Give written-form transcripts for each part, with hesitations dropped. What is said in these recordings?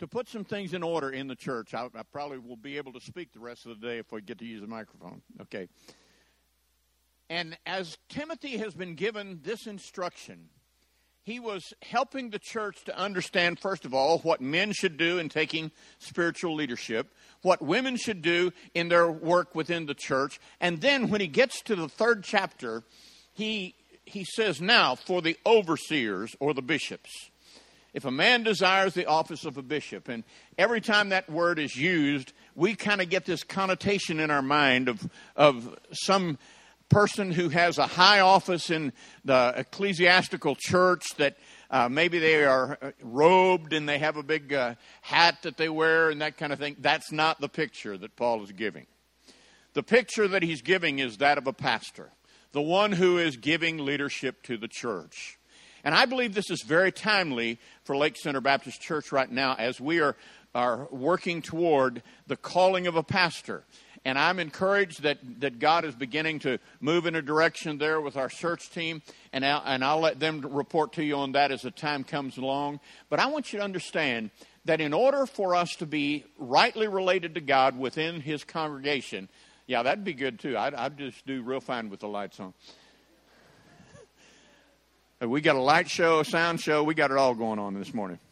to put some things in order in the church. I probably will be able to speak the rest of the day if we get to use the microphone. Okay. And as Timothy has been given this instruction, he was helping the church to understand, first of all, what men should do in taking spiritual leadership, what women should do in their work within the church. And then when he gets to the 3rd chapter, he says, now, for the overseers or the bishops, if a man desires the office of a bishop, and every time that word is used, we kind of get this connotation in our mind of some person who has a high office in the ecclesiastical church that maybe they are robed and they have a big hat that they wear and that kind of thing. That's not the picture that Paul is giving. The picture that he's giving is that of a pastor, the one who is giving leadership to the church. And I believe this is very timely for Lake Center Baptist Church right now as we are working toward the calling of a pastor. And I'm encouraged that God is beginning to move in a direction there with our search team. And I'll let them report to you on that as the time comes along. But I want you to understand that in order for us to be rightly related to God within His congregation, yeah, that'd be good too. I'd just do real fine with the lights on. We got a light show, a sound show. We got it all going on this morning.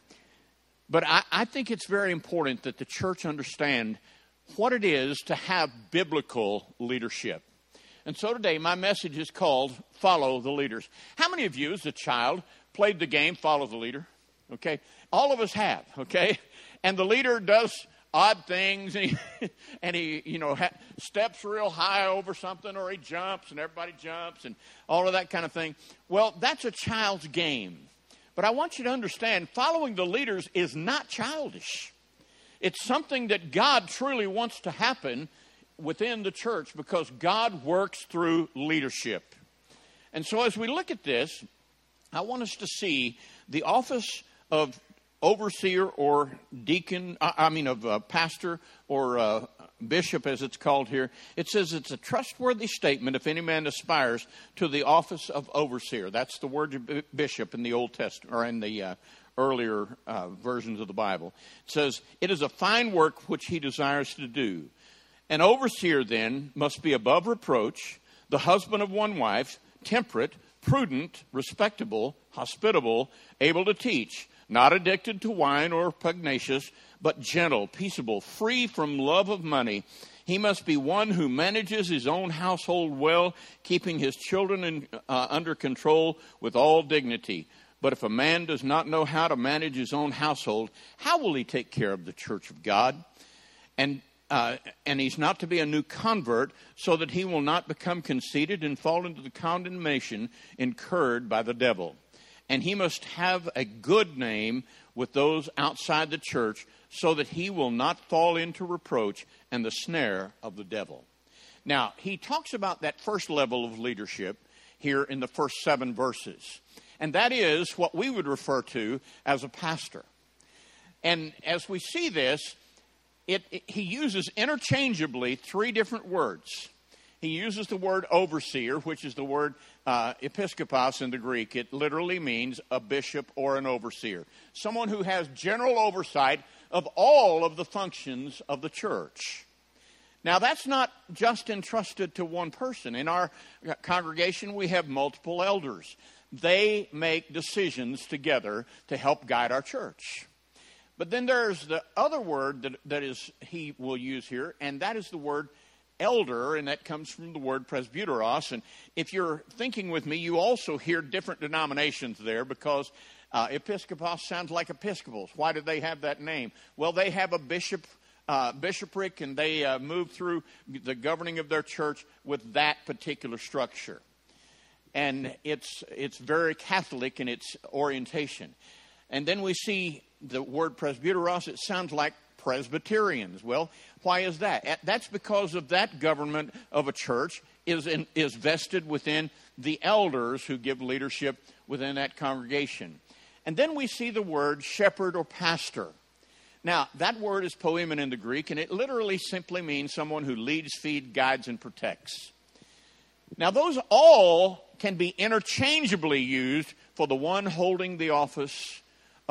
But I think it's very important that the church understand what it is to have biblical leadership. And so today my message is called Follow the Leaders. How many of you as a child played the game Follow the Leader? Okay. All of us have, okay? And the leader does odd things and he steps real high over something, or he jumps and everybody jumps and all of that kind of thing. Well, that's a child's game. But I want you to understand, following the leaders is not childish. It's something that God truly wants to happen within the church because God works through leadership. And so as we look at this, I want us to see the office of overseer or deacon, of pastor or bishop as it's called here. It says it's a trustworthy statement if any man aspires to the office of overseer. That's the word bishop in the Old Testament, or in the earlier versions of the Bible. It says, it is a fine work which he desires to do. An overseer then must be above reproach, the husband of one wife, temperate, prudent, respectable, hospitable, able to teach, not addicted to wine or pugnacious, but gentle, peaceable, free from love of money. He must be one who manages his own household well, keeping his children under control with all dignity. But if a man does not know how to manage his own household, how will he take care of the church of God? And he's not to be a new convert, so that he will not become conceited and fall into the condemnation incurred by the devil. And he must have a good name with those outside the church, so that he will not fall into reproach and the snare of the devil. Now, he talks about that first level of leadership here in the first 7 verses. And that is what we would refer to as a pastor. And as we see this, he uses interchangeably 3 different words. He uses the word overseer, which is the word episkopos in the Greek. It literally means a bishop or an overseer. Someone who has general oversight of all of the functions of the church. Now, that's not just entrusted to one person. In our congregation, we have multiple elders. They make decisions together to help guide our church. But then there's the other word that is he will use here, and that is the word elder, and that comes from the word presbyteros. And if you're thinking with me, you also hear different denominations there, because episkopos sounds like Episcopals. Why do they have that name? Well, they have a bishopric, and they move through the governing of their church with that particular structure. And it's very Catholic in its orientation. And then we see the word presbyteros. It sounds like Presbyterians. Well, why is that? That's because of that government of a church is vested within the elders who give leadership within that congregation. And then we see the word shepherd or pastor. Now, that word is poimen in the Greek, and it literally simply means someone who leads, feeds, guides, and protects. Now, those all can be interchangeably used for the one holding the office of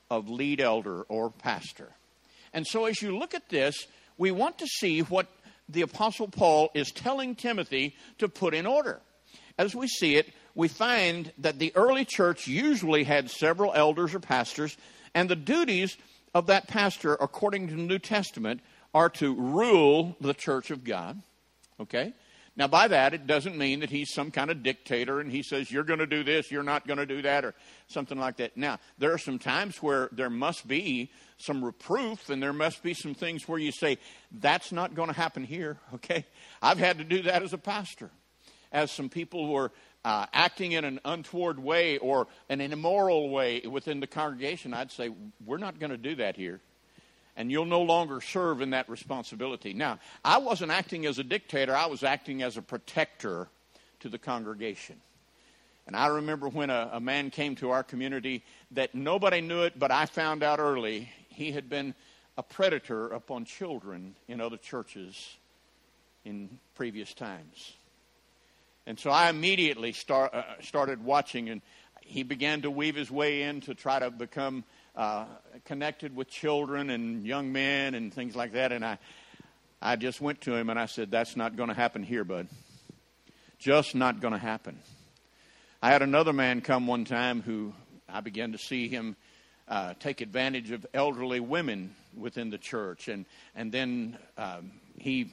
of lead elder or pastor. And so as you look at this, we want to see what the Apostle Paul is telling Timothy to put in order. As we see it, we find that the early church usually had several elders or pastors, and the duties of that pastor, according to the New Testament, are to rule the church of God. Okay? Now, by that, it doesn't mean that he's some kind of dictator and he says, you're going to do this, you're not going to do that, or something like that. Now, there are some times where there must be some reproof and there must be some things where you say, that's not going to happen here, okay? I've had to do that as a pastor. As some people were acting in an untoward way or an immoral way within the congregation, I'd say, we're not going to do that here. And you'll no longer serve in that responsibility. Now, I wasn't acting as a dictator. I was acting as a protector to the congregation. And I remember when a man came to our community that nobody knew it, but I found out early he had been a predator upon children in other churches in previous times. And so I immediately started watching, and he began to weave his way in to try to become connected with children and young men and things like that. And I just went to him and I said, that's not going to happen here, bud. Just not going to happen. I had another man come one time who I began to see him take advantage of elderly women within the church. And then he,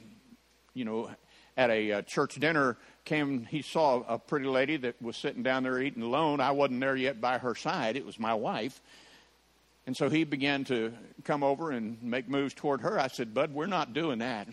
at a church dinner he saw a pretty lady that was sitting down there eating alone. I wasn't there yet by her side. It was my wife. And so he began to come over and make moves toward her. I said, bud, we're not doing that.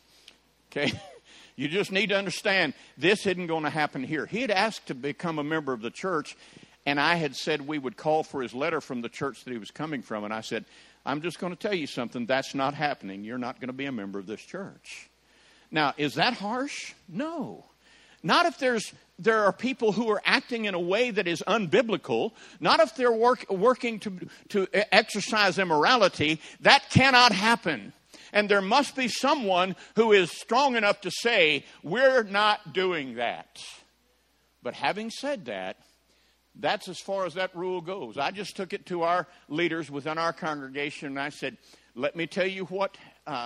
Okay? You just need to understand, this isn't going to happen here. He had asked to become a member of the church, and I had said we would call for his letter from the church that he was coming from. And I said, I'm just going to tell you something. That's not happening. You're not going to be a member of this church. Now, is that harsh? No. Not if there are people who are acting in a way that is unbiblical. Not if they're working to exercise immorality. That cannot happen. And there must be someone who is strong enough to say, we're not doing that. But having said that, that's as far as that rule goes. I just took it to our leaders within our congregation, and I said, let me tell you what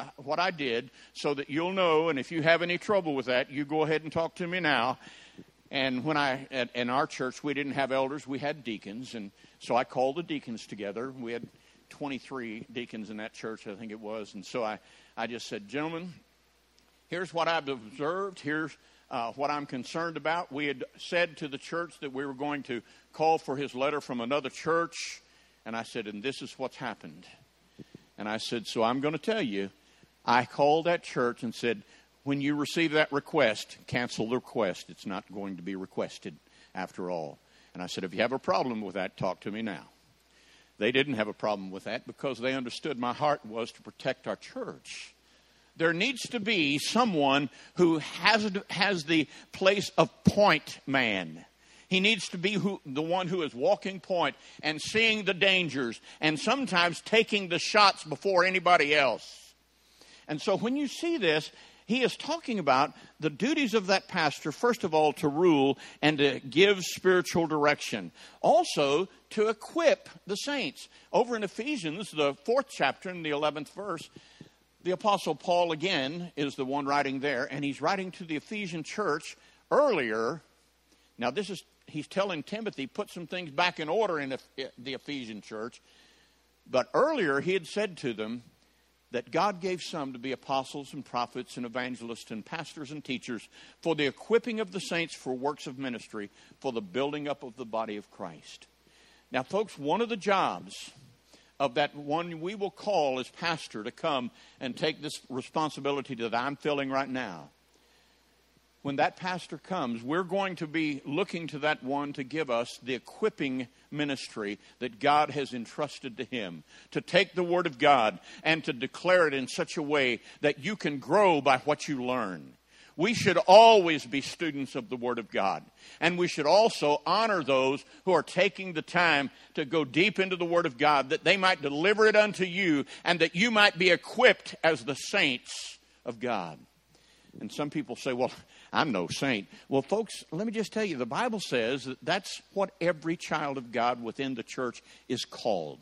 I did so that you'll know, and if you have any trouble with that, you go ahead and talk to me now. And when in our church, we didn't have elders, we had deacons, and so I called the deacons together. We had 23 deacons in that church, I think it was, and so I just said, gentlemen, here's what I've observed, here's what I'm concerned about. We had said to the church that we were going to call for his letter from another church, and I said, and this is what's happened. And I said, so I'm going to tell you, I called that church and said, when you receive that request, cancel the request. It's not going to be requested after all. And I said, if you have a problem with that, talk to me now. They didn't have a problem with that because they understood my heart was to protect our church. There needs to be someone who has the place of point man. He needs to be the one who is walking point and seeing the dangers and sometimes taking the shots before anybody else. And so when you see this, he is talking about the duties of that pastor, first of all, to rule and to give spiritual direction. Also, to equip the saints. Over in Ephesians, the 4th chapter, in the 11th verse, the Apostle Paul, again, is the one writing there. And he's writing to the Ephesian church earlier. Now, he's telling Timothy, put some things back in order in the Ephesian church. But earlier, he had said to them, that God gave some to be apostles and prophets and evangelists and pastors and teachers for the equipping of the saints for works of ministry, for the building up of the body of Christ. Now, folks, one of the jobs of that one we will call as pastor to come and take this responsibility that I'm filling right now. When that pastor comes, we're going to be looking to that one to give us the equipping ministry that God has entrusted to him. To take the Word of God and to declare it in such a way that you can grow by what you learn. We should always be students of the Word of God. And we should also honor those who are taking the time to go deep into the Word of God, that they might deliver it unto you and that you might be equipped as the saints of God. And some people say, well, I'm no saint. Well, folks, let me just tell you, the Bible says that that's what every child of God within the church is called.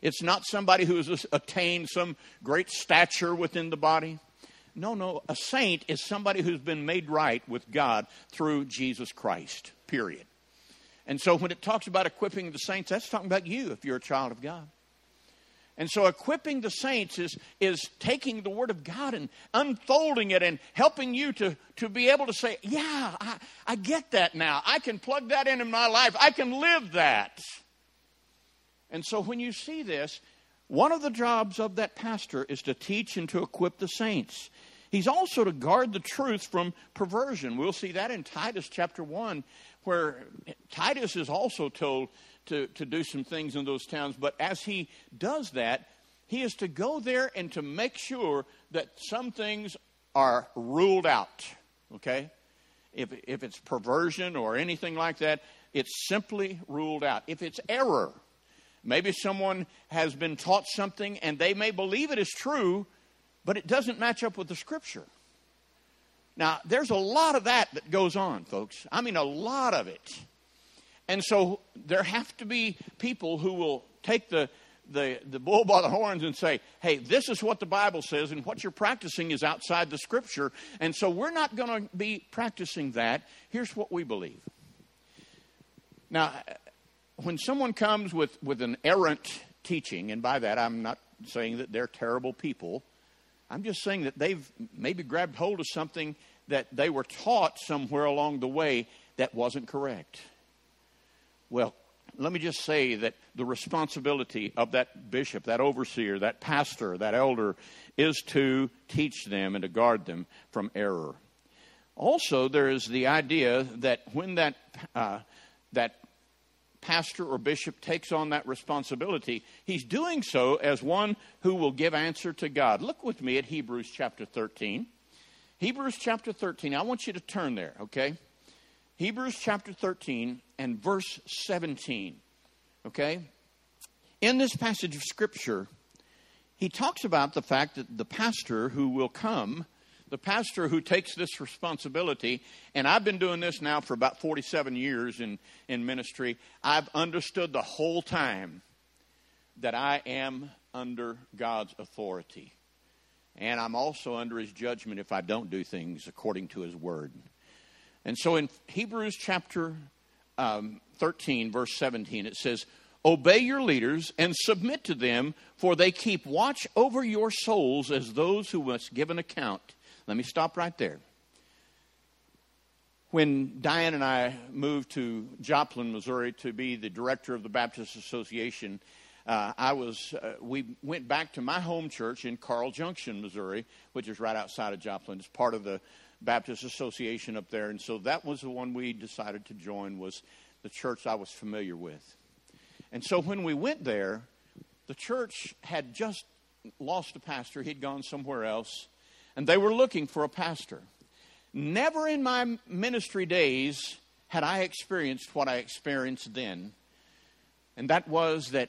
It's not somebody who has attained some great stature within the body. No. A saint is somebody who's been made right with God through Jesus Christ, period. And so when it talks about equipping the saints, that's talking about you if you're a child of God. And so equipping the saints is taking the Word of God and unfolding it and helping you to be able to say, yeah, I get that now. I can plug that in my life. I can live that. And so when you see this, one of the jobs of that pastor is to teach and to equip the saints. He's also to guard the truth from perversion. We'll see that in Titus chapter 1, where Titus is also told to do some things in those towns. But as he does that, he is to go there and to make sure that some things are ruled out. Okay? If it's perversion or anything like that, it's simply ruled out. If it's error, maybe someone has been taught something and they may believe it is true, but it doesn't match up with the Scripture. Now, there's a lot of that goes on, folks. I mean, a lot of it. And so there have to be people who will take the bull by the horns and say, hey, this is what the Bible says, and what you're practicing is outside the Scripture. And so we're not going to be practicing that. Here's what we believe. Now, when someone comes with an errant teaching, and by that I'm not saying that they're terrible people, I'm just saying that they've maybe grabbed hold of something that they were taught somewhere along the way that wasn't correct. Well, let me just say that the responsibility of that bishop, that overseer, that pastor, that elder is to teach them and to guard them from error. Also, there is the idea that when that pastor or bishop takes on that responsibility, he's doing so as one who will give answer to God. Look with me at Hebrews chapter 13. Hebrews chapter 13. I want you to turn there, okay? Hebrews chapter 13 and verse 17, okay? In this passage of Scripture, he talks about the fact that the pastor who will come, the pastor who takes this responsibility, and I've been doing this now for about 47 years in ministry, I've understood the whole time that I am under God's authority. And I'm also under His judgment if I don't do things according to His Word. And so in Hebrews chapter 13, verse 17, it says, obey your leaders and submit to them, for they keep watch over your souls as those who must give an account. Let me stop right there. When Diane and I moved to Joplin, Missouri, to be the director of the Baptist Association, we went back to my home church in Carl Junction, Missouri, which is right outside of Joplin. It's part of the Baptist Association up there. And so that was the one we decided to join, was the church I was familiar with. And so when we went there, the church had just lost a pastor. He'd gone somewhere else. And they were looking for a pastor. Never in my ministry days had I experienced what I experienced then. And that was that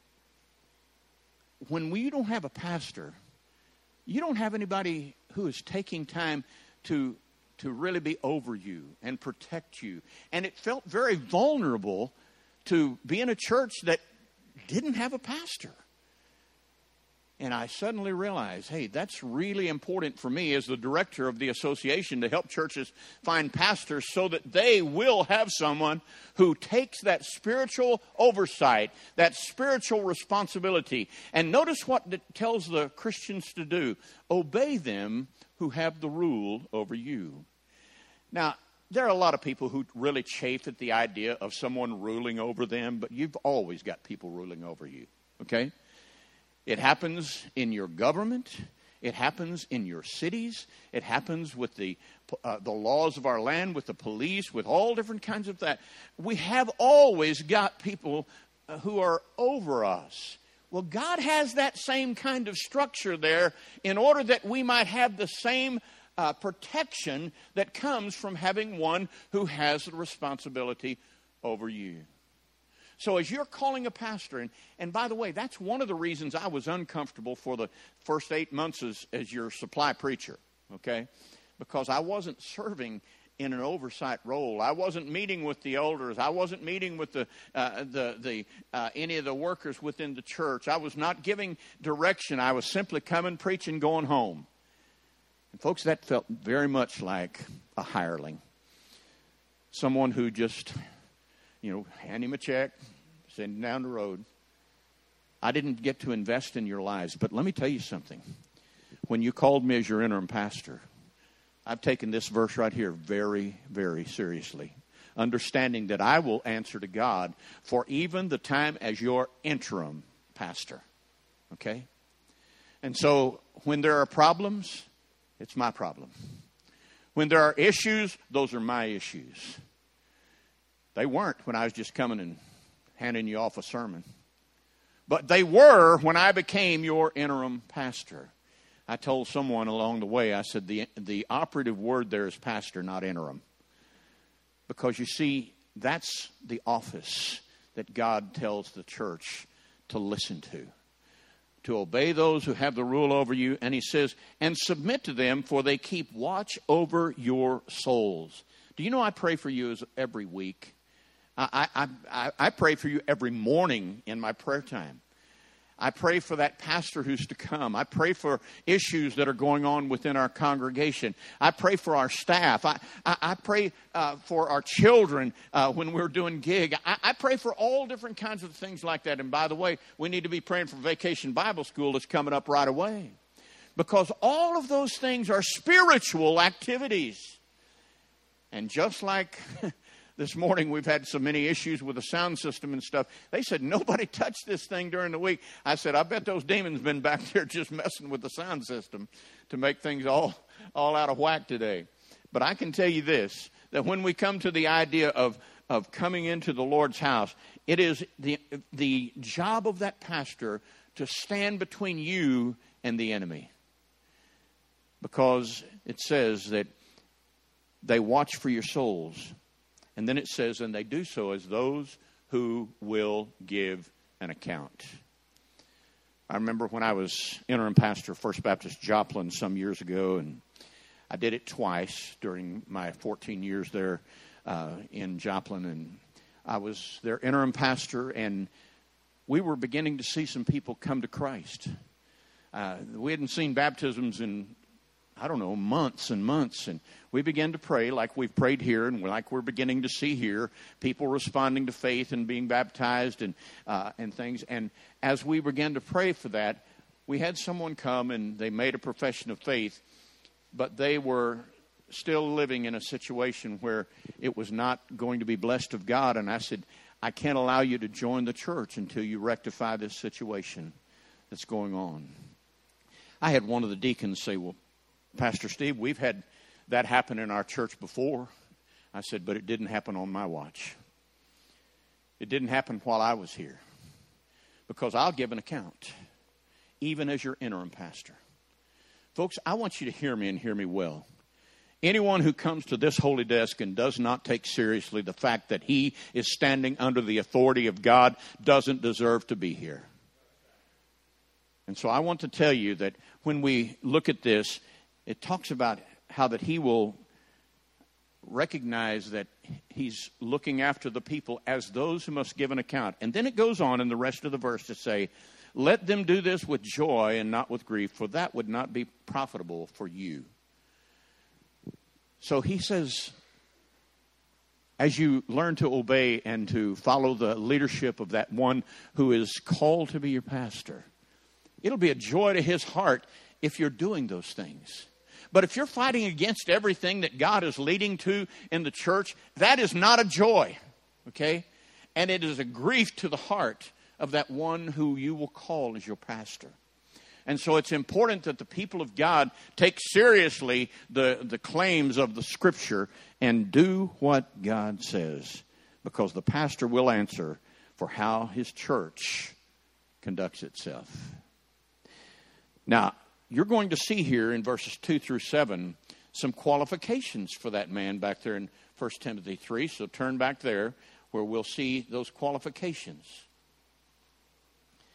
when you don't have a pastor, you don't have anybody who is taking time to really be over you and protect you. And it felt very vulnerable to be in a church that didn't have a pastor. And I suddenly realized, hey, that's really important for me as the director of the association to help churches find pastors so that they will have someone who takes that spiritual oversight, that spiritual responsibility. And notice what it tells the Christians to do. Obey them who have the rule over you. Now, there are a lot of people who really chafe at the idea of someone ruling over them, but you've always got people ruling over you, okay? It happens in your government. It happens in your cities. It happens with the laws of our land, with the police, with all different kinds of that. We have always got people who are over us. Well, God has that same kind of structure there in order that we might have the same protection that comes from having one who has the responsibility over you. So as you're calling a pastor, and by the way, that's one of the reasons I was uncomfortable for the first 8 months as your supply preacher, okay? Because I wasn't serving in an oversight role. I wasn't meeting with the elders. I wasn't meeting with any of the workers within the church. I was not giving direction. I was simply coming, preaching, going home. And folks, that felt very much like a hireling. Someone who just, hand him a check, send him down the road. I didn't get to invest in your lives. But let me tell you something. When you called me as your interim pastor, I've taken this verse right here very, very seriously. Understanding that I will answer to God for even the time as your interim pastor. Okay? And so when there are problems, it's my problem. When there are issues, those are my issues. They weren't when I was just coming and handing you off a sermon. But they were when I became your interim pastor. I told someone along the way, I said, the operative word there is pastor, not interim. Because you see, that's the office that God tells the church to listen to obey those who have the rule over you. And he says, and submit to them, for they keep watch over your souls. Do you know I pray for you every week? I pray for you every morning in my prayer time. I pray for that pastor who's to come. I pray for issues that are going on within our congregation. I pray for our staff. I pray for our children when we're doing gig. I pray for all different kinds of things like that. And by the way, we need to be praying for Vacation Bible School that's coming up right away. Because all of those things are spiritual activities. And just like this morning, we've had so many issues with the sound system and stuff. They said, nobody touched this thing during the week. I said, I bet those demons been back there just messing with the sound system to make things all out of whack today. But I can tell you this, that when we come to the idea of coming into the Lord's house, it is the job of that pastor to stand between you and the enemy. Because it says that they watch for your souls. And then it says, and they do so as those who will give an account. I remember when I was interim pastor of First Baptist Joplin some years ago, and I did it twice during my 14 years there in Joplin. And I was their interim pastor, and we were beginning to see some people come to Christ. We hadn't seen baptisms in months and months. And we began to pray like we've prayed here and like we're beginning to see here, people responding to faith and being baptized and things. And as we began to pray for that, we had someone come and they made a profession of faith, but they were still living in a situation where it was not going to be blessed of God. And I said, I can't allow you to join the church until you rectify this situation that's going on. I had one of the deacons say, well, Pastor Steve, we've had that happen in our church before. I said, but it didn't happen on my watch. It didn't happen while I was here. Because I'll give an account, even as your interim pastor. Folks, I want you to hear me and hear me well. Anyone who comes to this holy desk and does not take seriously the fact that he is standing under the authority of God doesn't deserve to be here. And so I want to tell you that when we look at this, it talks about how that he will recognize that he's looking after the people as those who must give an account. And then it goes on in the rest of the verse to say, let them do this with joy and not with grief, for that would not be profitable for you. So he says, as you learn to obey and to follow the leadership of that one who is called to be your pastor, it'll be a joy to his heart if you're doing those things. But if you're fighting against everything that God is leading to in the church, that is not a joy, okay? And it is a grief to the heart of that one who you will call as your pastor. And so it's important that the people of God take seriously the claims of the Scripture and do what God says, because the pastor will answer for how his church conducts itself. Now, you're going to see here in verses 2 through 7 some qualifications for that man back there in 1 Timothy 3. So turn back there where we'll see those qualifications.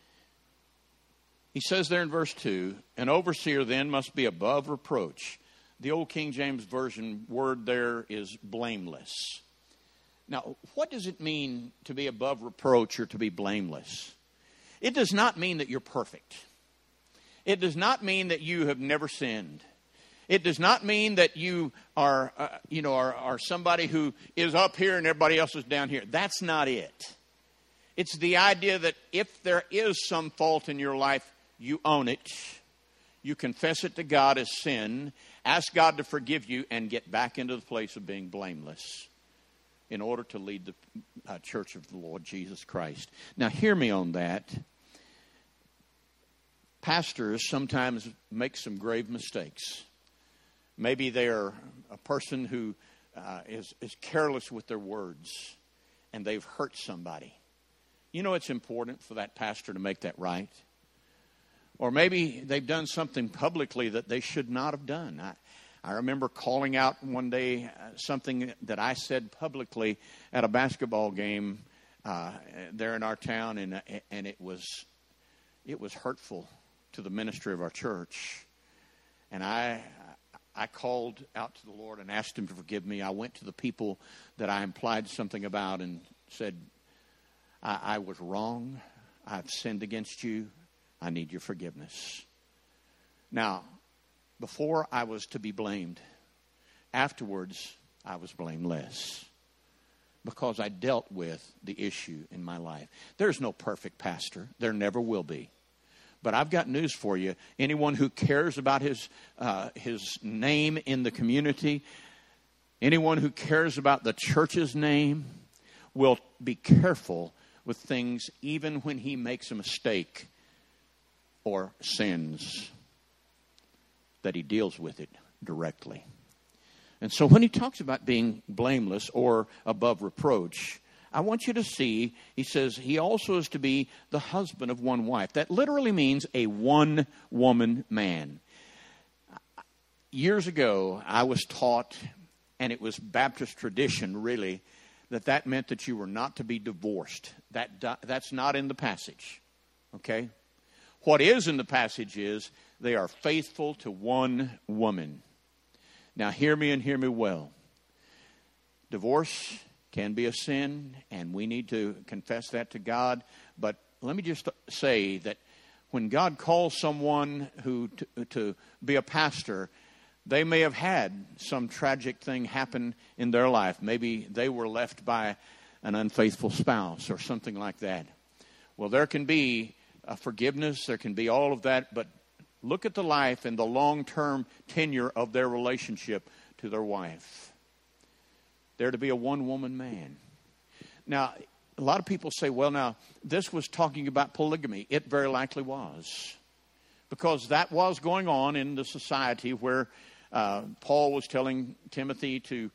He says there in verse 2, an overseer then must be above reproach, The old King James Version word there is blameless. Now, what does it mean to be above reproach or to be blameless? It does not mean that you're perfect. It does not mean that you have never sinned. It does not mean that you are somebody who is up here and everybody else is down here. That's not it. It's the idea that if there is some fault in your life, you own it. You confess it to God as sin, ask God to forgive you, and get back into the place of being blameless in order to lead the church of the Lord Jesus Christ. Now, hear me on that. Pastors sometimes make some grave mistakes. Maybe they're a person who is careless with their words, and they've hurt somebody. You know, it's important for that pastor to make that right. Or maybe they've done something publicly that they should not have done. I remember calling out one day something that I said publicly at a basketball game there in our town, and it was hurtful to the ministry of our church. And I called out to the Lord and asked Him to forgive me. I went to the people that I implied something about and said, I was wrong. I've sinned against you. I need your forgiveness. Now, before I was to be blamed, afterwards I was blameless because I dealt with the issue in my life. There's no perfect pastor. There never will be. But I've got news for you. Anyone who cares about his name in the community, anyone who cares about the church's name, will be careful with things even when he makes a mistake or sins, that he deals with it directly. And so when he talks about being blameless or above reproach, I want you to see, he says, he also is to be the husband of one wife. That literally means a one-woman man. Years ago, I was taught, and it was Baptist tradition, really, that meant that you were not to be divorced. That's not in the passage, okay? What is in the passage is they are faithful to one woman. Now, hear me and hear me well. Divorce can be a sin, and we need to confess that to God. But let me just say that when God calls someone to be a pastor, they may have had some tragic thing happen in their life. Maybe they were left by an unfaithful spouse or something like that. Well, there can be forgiveness, there can be all of that, but look at the life and the long-term tenure of their relationship to their wife. They're to be a one-woman man. Now, a lot of people say, well, now, this was talking about polygamy. It very likely was. Because that was going on in the society where Paul was telling Timothy to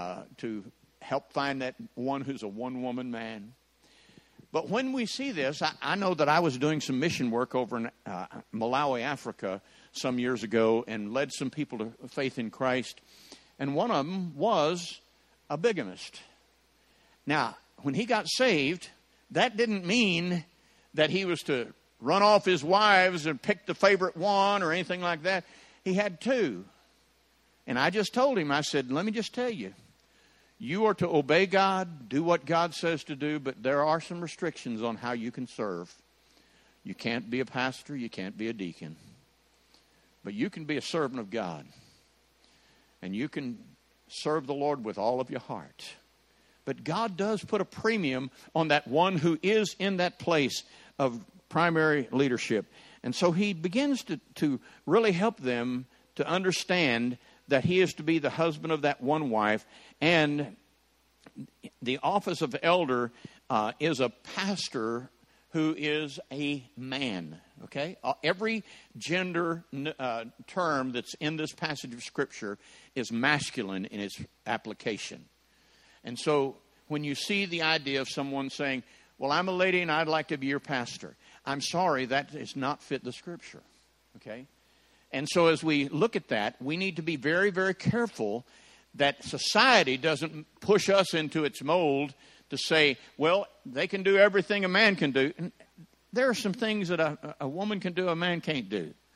help find that one who's a one-woman man. But when we see this, I know that I was doing some mission work over in Malawi, Africa, some years ago, and led some people to faith in Christ. And one of them was a bigamist. Now, when he got saved, that didn't mean that he was to run off his wives and pick the favorite one or anything like that. He had two. And I just told him, I said, let me just tell you, you are to obey God, do what God says to do, but there are some restrictions on how you can serve. You can't be a pastor, you can't be a deacon. But you can be a servant of God. And you can serve the Lord with all of your heart. But God does put a premium on that one who is in that place of primary leadership. And so he begins to really help them to understand that he is to be the husband of that one wife. And the office of elder is a pastor who is a man. Okay? Every gender term that's in this passage of Scripture is masculine in its application. And so when you see the idea of someone saying, well, I'm a lady and I'd like to be your pastor, I'm sorry, that does not fit the Scripture. Okay? And so as we look at that, we need to be very, very careful that society doesn't push us into its mold to say, well, they can do everything a man can do. And there are some things that a woman can do a man can't do.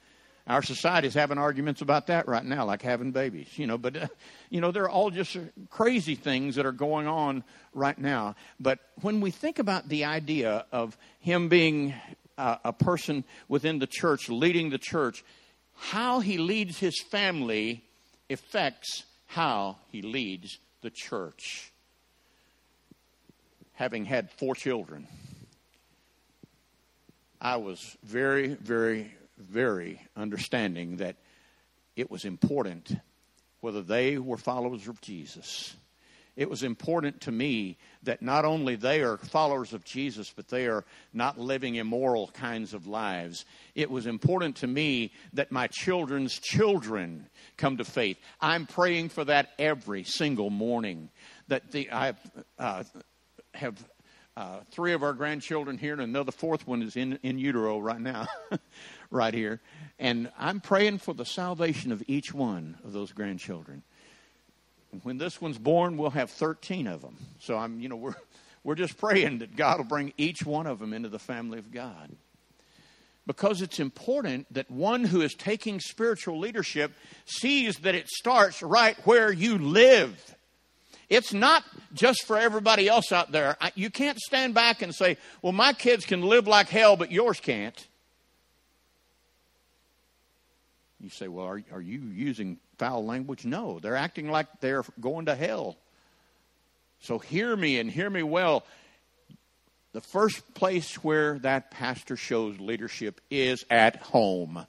Our society is having arguments about that right now, like having babies, but, they're all just crazy things that are going on right now. But when we think about the idea of him being a person within the church, leading the church, how he leads his family affects how he leads the church. Having had 4 children, I was very, very, very understanding that it was important whether they were followers of Jesus. It was important to me that not only they are followers of Jesus, but they are not living immoral kinds of lives. It was important to me that my children's children come to faith. I'm praying for that every single morning. I have 3 of our grandchildren here, and another 4th one is in utero right now, right here. And I'm praying for the salvation of each one of those grandchildren. And when this one's born, we'll have 13 of them. So we're just praying that God will bring each one of them into the family of God. Because it's important that one who is taking spiritual leadership sees that it starts right where you live. It's not just for everybody else out there. You can't stand back and say, well, my kids can live like hell, but yours can't. You say, well, are you using foul language? No, they're acting like they're going to hell. So hear me and hear me well. The first place where that pastor shows leadership is at home.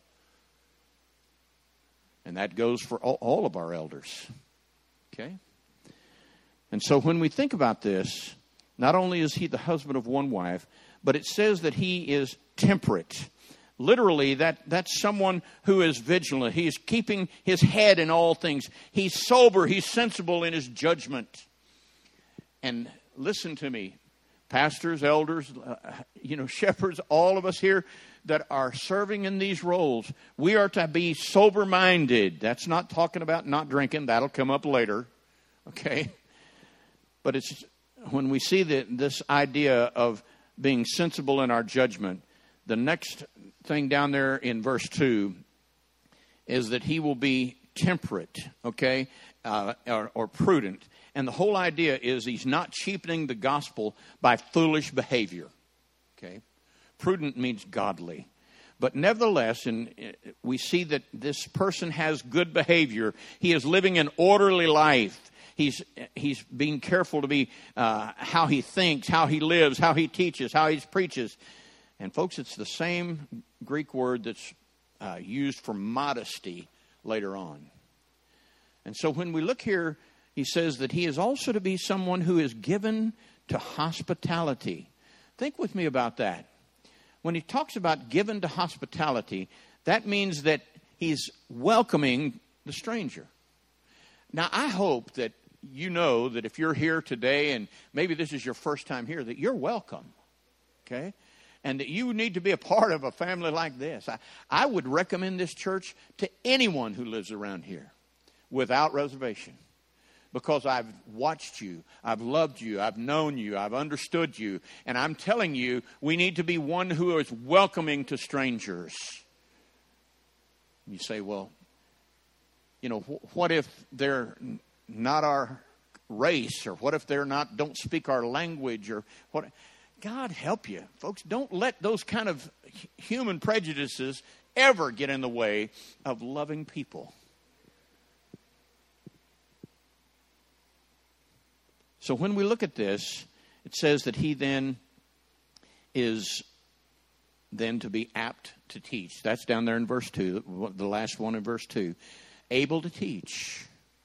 And that goes for all of our elders. Okay? And so when we think about this, not only is he the husband of one wife, but it says that he is temperate. Literally, that's someone who is vigilant. He is keeping his head in all things. He's sober. He's sensible in his judgment. And listen to me, pastors, elders, shepherds, all of us here that are serving in these roles, we are to be sober-minded. That's not talking about not drinking. That'll come up later. Okay? But it's when we see this idea of being sensible in our judgment, the next thing down there in verse 2 is that he will be temperate, okay, or prudent. And the whole idea is he's not cheapening the gospel by foolish behavior, okay. Prudent means godly. But nevertheless, we see that this person has good behavior. He is living an orderly life. He's being careful to be how he thinks, how he lives, how he teaches, how he preaches. And folks, it's the same Greek word that's used for modesty later on. And so when we look here, he says that he is also to be someone who is given to hospitality. Think with me about that. When he talks about given to hospitality, that means that he's welcoming the stranger. Now, I hope that you know that if you're here today and maybe this is your first time here, that you're welcome, okay? And that you need to be a part of a family like this. I would recommend this church to anyone who lives around here without reservation. Because I've watched you, I've loved you, I've known you, I've understood you. And I'm telling you, we need to be one who is welcoming to strangers. You say, well, what if they're not our race? Or what if they're don't speak our language? Or what? God help you. Folks, don't let those kind of human prejudices ever get in the way of loving people. So when we look at this, it says that he then is to be apt to teach. That's down there in verse 2, the last one in verse 2. Able to teach.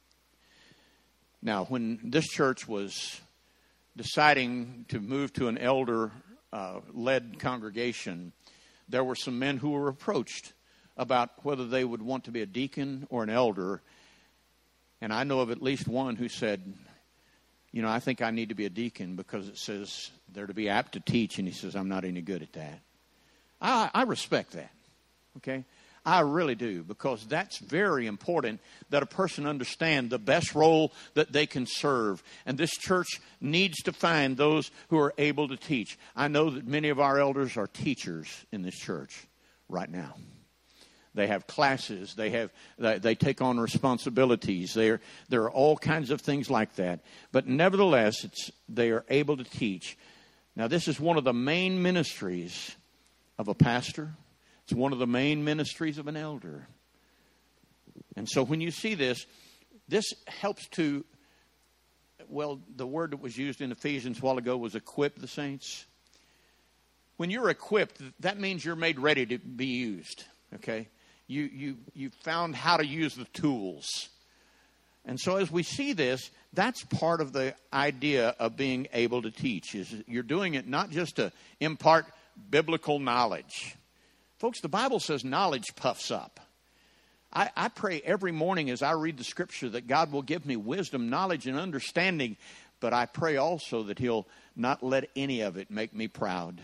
Now, when this church was deciding to move to an elder-led congregation, there were some men who were approached about whether they would want to be a deacon or an elder. And I know of at least one who said, I think I need to be a deacon because it says they're to be apt to teach. And he says, I'm not any good at that. I respect that. Okay? I really do, because that's very important that a person understand the best role that they can serve. And this church needs to find those who are able to teach. I know that many of our elders are teachers in this church right now. They have classes. They take on responsibilities. There are all kinds of things like that. But nevertheless, they are able to teach. Now, this is one of the main ministries of a pastor. It's one of the main ministries of an elder. And so when you see this helps to, well, the word that was used in Ephesians a while ago was equip the saints. When you're equipped, that means you're made ready to be used, okay? You found how to use the tools. And so as we see this, that's part of the idea of being able to teach, is you're doing it not just to impart biblical knowledge. Folks, the Bible says knowledge puffs up. I pray every morning as I read the Scripture that God will give me wisdom, knowledge, and understanding, but I pray also that He'll not let any of it make me proud.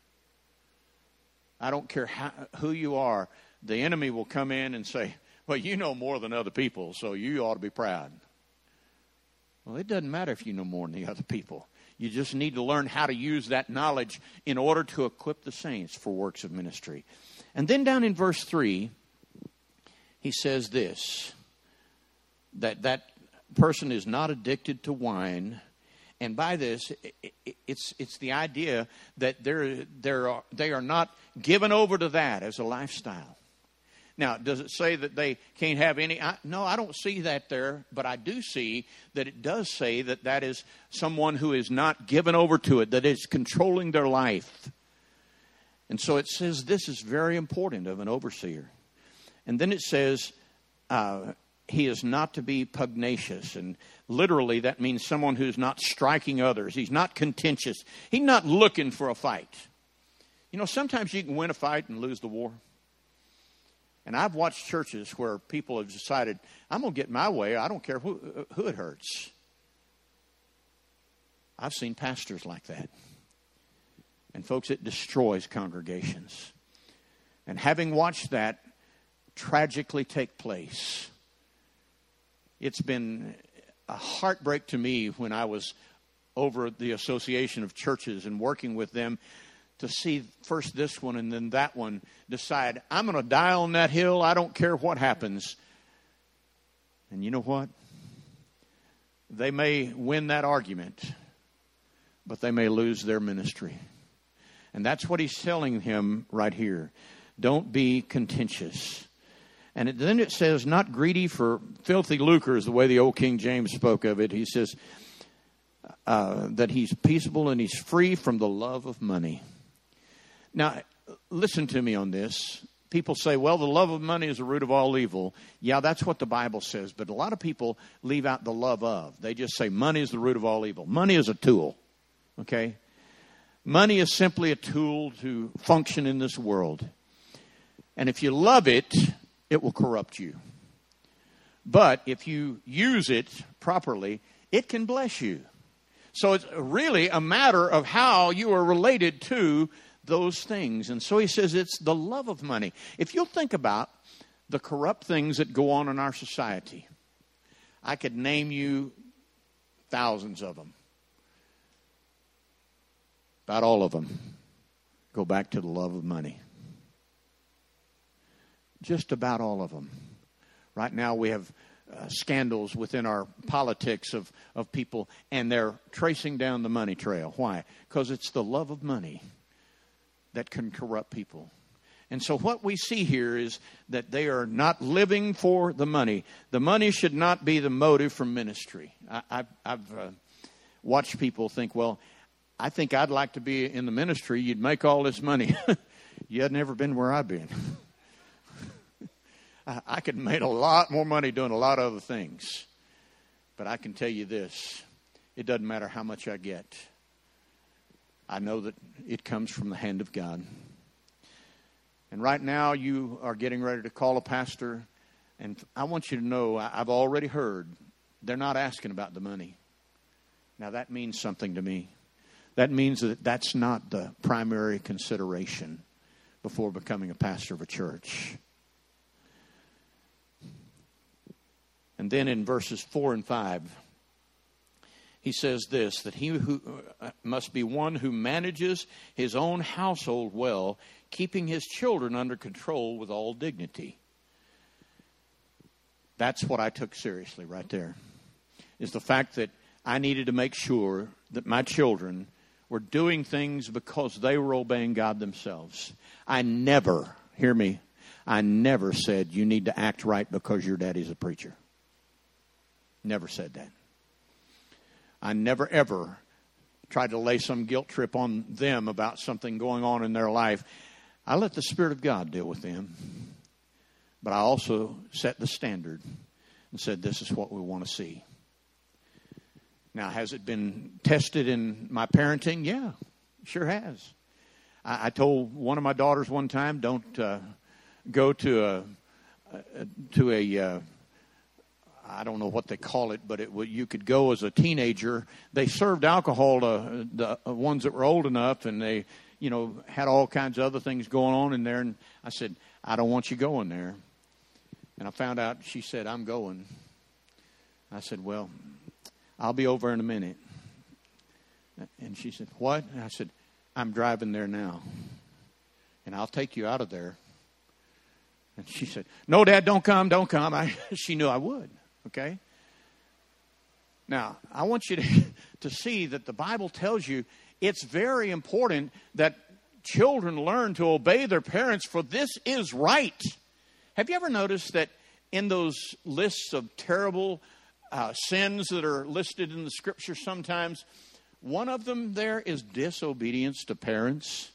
I don't care who you are. The enemy will come in and say, well, you know more than other people, so you ought to be proud. Well, it doesn't matter if you know more than the other people. You just need to learn how to use that knowledge in order to equip the saints for works of ministry. And then down in verse 3, he says this, that person is not addicted to wine. And by this, it's the idea that they are not given over to that as a lifestyle. Now, does it say that they can't have any? No, I don't see that there, but I do see that it does say that is someone who is not given over to it, that is controlling their life. And so it says this is very important of an overseer. And then it says he is not to be pugnacious. And literally that means someone who's not striking others. He's not contentious. He's not looking for a fight. You know, sometimes you can win a fight and lose the war. And I've watched churches where people have decided, I'm going to get my way. I don't care who it hurts. I've seen pastors like that. And folks, it destroys congregations. And having watched that tragically take place, it's been a heartbreak to me when I was over at the Association of Churches and working with them to see first this one and then that one decide, I'm going to die on that hill. I don't care what happens. And you know what? They may win that argument, but they may lose their ministry. And that's what he's telling him right here. Don't be contentious. And then it says, not greedy for filthy lucre is the way the old King James spoke of it. He says that he's peaceable and he's free from the love of money. Now, listen to me on this. People say, well, the love of money is the root of all evil. Yeah, that's what the Bible says. But a lot of people leave out the love of. They just say money is the root of all evil. Money is a tool, okay? Money is simply a tool to function in this world. And if you love it, it will corrupt you. But if you use it properly, it can bless you. So it's really a matter of how you are related to those things. And so he says it's the love of money. If you'll think about the corrupt things that go on in our society, I could name you thousands of them. About all of them go back to the love of money. Just about all of them. Right now we have scandals within our politics of people, and they're tracing down the money trail. Why? Because it's the love of money that can corrupt people. And so what we see here is that they are not living for the money. The money should not be the motive for ministry. I've watched people think, well, I think I'd like to be in the ministry. You'd make all this money. You had never been where I've been. I could have made a lot more money doing a lot of other things. But I can tell you this. It doesn't matter how much I get. I know that it comes from the hand of God. And right now you are getting ready to call a pastor. And I want you to know, I've already heard, they're not asking about the money. Now that means something to me. That means that that's not the primary consideration before becoming a pastor of a church. And then in verses 4 and 5, he says this, that he who must be one who manages his own household well, keeping his children under control with all dignity. That's what I took seriously right there, is the fact that I needed to make sure that my children were doing things because they were obeying God themselves. I never, hear me, I never said you need to act right because your daddy's a preacher. Never said that. I never, ever tried to lay some guilt trip on them about something going on in their life. I let the Spirit of God deal with them. But I also set the standard and said, this is what we want to see. Now, has it been tested in my parenting? Yeah, sure has. I told one of my daughters one time, don't go to a I don't know what they call it, but you could go as a teenager. They served alcohol to the ones that were old enough, and they, had all kinds of other things going on in there. And I said, I don't want you going there. And I found out she said, I'm going. I said, well, I'll be over in a minute. And she said, what? And I said, I'm driving there now. And I'll take you out of there. And she said, no, Dad, don't come. She knew I would. Okay? Now, I want you to see that the Bible tells you it's very important that children learn to obey their parents, for this is right. Have you ever noticed that in those lists of terrible sins that are listed in the Scripture sometimes, one of them there is disobedience to parents?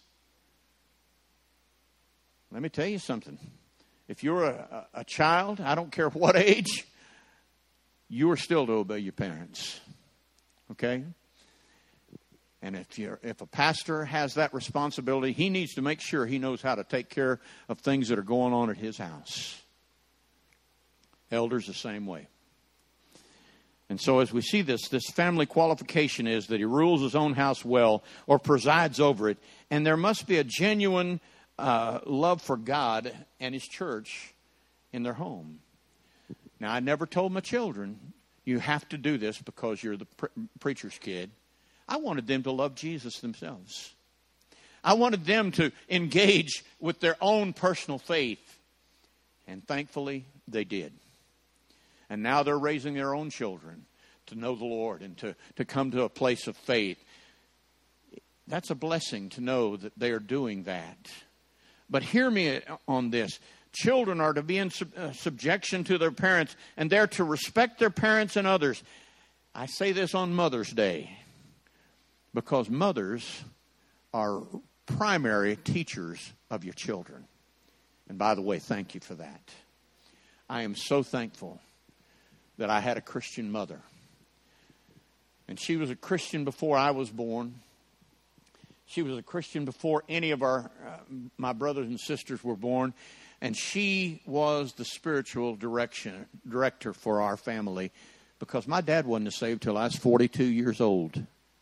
Let me tell you something. If you're a child, I don't care what age, you are still to obey your parents. Okay? And if a pastor has that responsibility, he needs to make sure he knows how to take care of things that are going on at his house. Elders the same way. And so as we see this family qualification is that he rules his own house well or presides over it. And there must be a genuine love for God and His church in their home. Now, I never told my children, you have to do this because you're the preacher's kid. I wanted them to love Jesus themselves. I wanted them to engage with their own personal faith. And thankfully, they did. And now they're raising their own children to know the Lord and to come to a place of faith. That's a blessing to know that they are doing that. But hear me on this. Children are to be in subjection to their parents, and they're to respect their parents and others. I say this on Mother's Day because mothers are primary teachers of your children. And by the way, thank you for that. I am so thankful that I had a Christian mother. And she was a Christian before I was born. She was a Christian before any of my brothers and sisters were born. And she was the spiritual director for our family because my dad wasn't saved till I was 42 years old.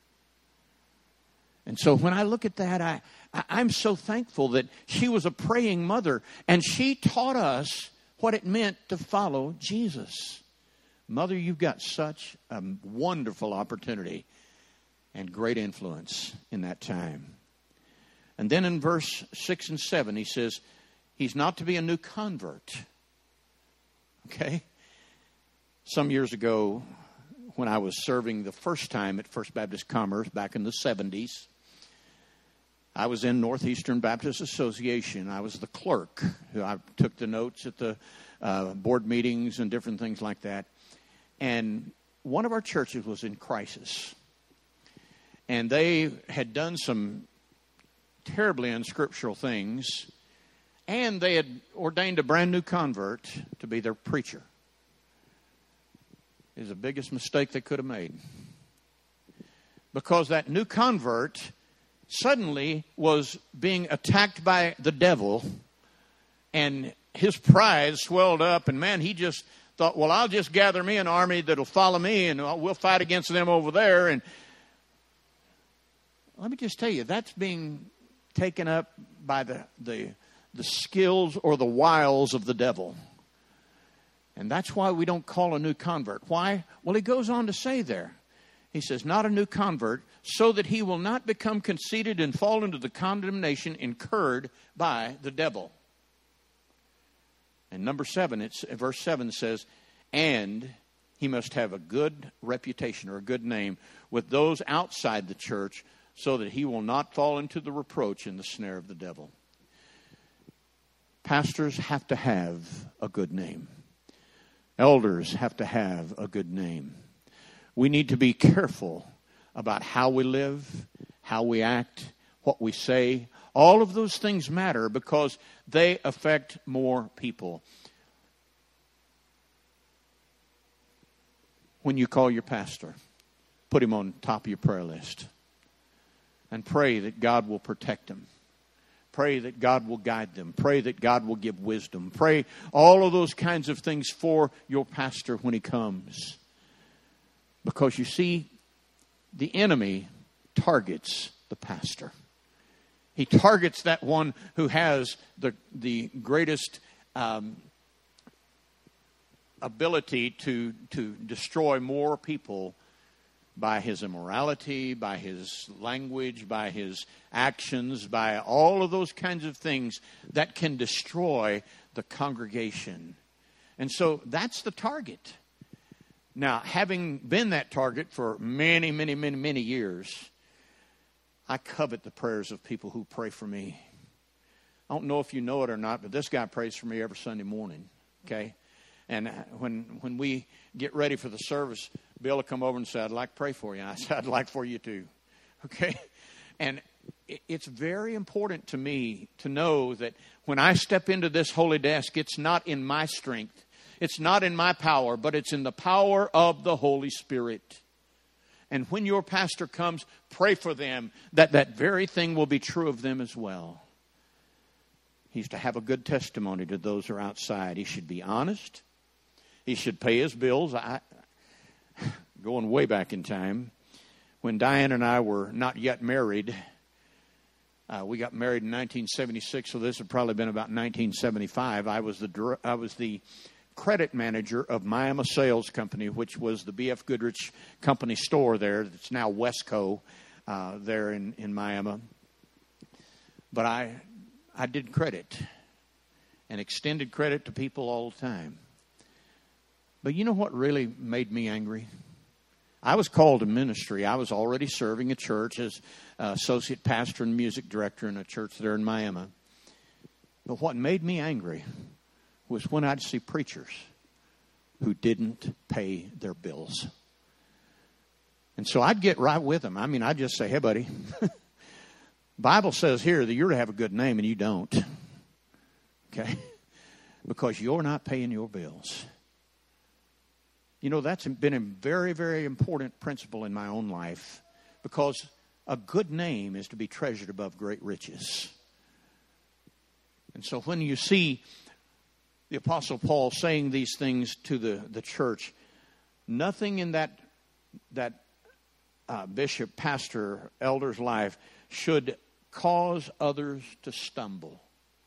And so when I look at that, I'm so thankful that she was a praying mother. And she taught us what it meant to follow Jesus. Mother, you've got such a wonderful opportunity and great influence in that time. And then in verse 6 and 7, he says, he's not to be a new convert. Okay? Some years ago, when I was serving the first time at First Baptist Commerce back in the 70s, I was in Northeastern Baptist Association. I was the clerk. I took the notes at the board meetings and different things like that. And one of our churches was in crisis. And they had done some terribly unscriptural things. And they had ordained a brand new convert to be their preacher. It was the biggest mistake they could have made. Because that new convert suddenly was being attacked by the devil. And his pride swelled up. And man, he just thought, well, I'll just gather me an army that'll follow me. And we'll fight against them over there. And let me just tell you, that's being taken up by the skills or the wiles of the devil. And that's why we don't call a new convert. Why? Well, he goes on to say there. He says, not a new convert, so that he will not become conceited and fall into the condemnation incurred by the devil. And number 7, verse 7 says, And he must have a good reputation or a good name with those outside the church so that he will not fall into the reproach and the snare of the devil. Pastors have to have a good name. Elders have to have a good name. We need to be careful about how we live, how we act, what we say. All of those things matter because they affect more people. When you call your pastor, put him on top of your prayer list and pray that God will protect him. Pray that God will guide them. Pray that God will give wisdom. Pray all of those kinds of things for your pastor when he comes. Because you see, the enemy targets the pastor. He targets that one who has the greatest ability to destroy more people by his immorality, by his language, by his actions, by all of those kinds of things that can destroy the congregation. And so that's the target. Now, having been that target for many, many, many, many years, I covet the prayers of people who pray for me. I don't know if you know it or not, but this guy prays for me every Sunday morning, okay? And when we get ready for the service, Bill will come over and say, I'd like to pray for you. And I said, I'd like for you too. Okay? And it's very important to me to know that when I step into this holy desk, it's not in my strength. It's not in my power, but it's in the power of the Holy Spirit. And when your pastor comes, pray for them that that very thing will be true of them as well. He's to have a good testimony to those who are outside. He should be honest. He should pay his bills. Going way back in time, when Diane and I were not yet married, we got married in 1976, so this had probably been about 1975. I was the credit manager of Miami Sales Company, which was the B.F. Goodrich Company store there. It's now Westco there in Miami. But I did credit and extended credit to people all the time. But you know what really made me angry? I was called to ministry. I was already serving a church as associate pastor and music director in a church there in Miami. But what made me angry was when I'd see preachers who didn't pay their bills. And so I'd get right with them. I mean, I'd just say, hey, buddy, Bible says here that you're to have a good name and you don't. Okay? Because you're not paying your bills. You know, that's been a very, very important principle in my own life because a good name is to be treasured above great riches. And so when you see the Apostle Paul saying these things to the church, nothing in that bishop, pastor, elder's life should cause others to stumble.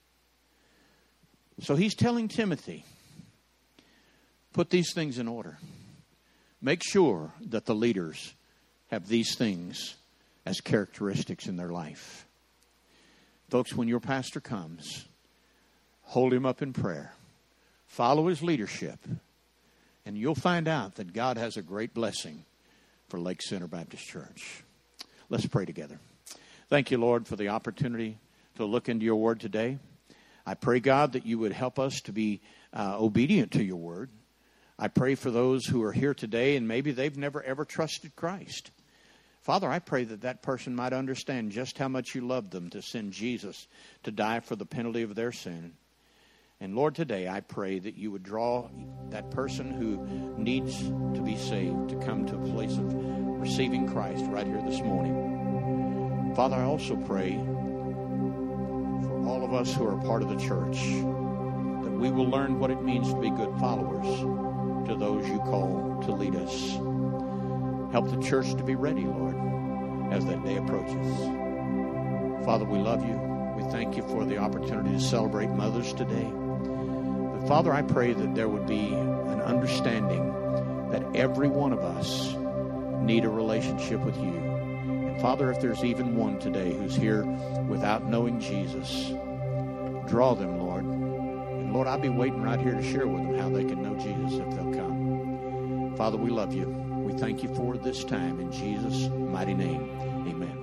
So he's telling Timothy, put these things in order. Make sure that the leaders have these things as characteristics in their life. Folks, when your pastor comes, hold him up in prayer. Follow his leadership. And you'll find out that God has a great blessing for Lake Center Baptist Church. Let's pray together. Thank you, Lord, for the opportunity to look into your word today. I pray, God, that you would help us to be obedient to your word. I pray for those who are here today and maybe they've never ever trusted Christ. Father, I pray that that person might understand just how much you love them to send Jesus to die for the penalty of their sin. And Lord, today I pray that you would draw that person who needs to be saved to come to a place of receiving Christ right here this morning. Father, I also pray for all of us who are part of the church that we will learn what it means to be good followers to those you call to lead us. Help the church to be ready, Lord, as that day approaches. Father, we love you. We thank you for the opportunity to celebrate mothers today. But Father, I pray that there would be an understanding that every one of us need a relationship with you. And Father, if there's even one today who's here without knowing Jesus, draw them, Lord, and Lord, I'll be waiting right here to share with them how they can know Jesus if they'll come. Father, we love you. We thank you for this time. In Jesus' mighty name, amen.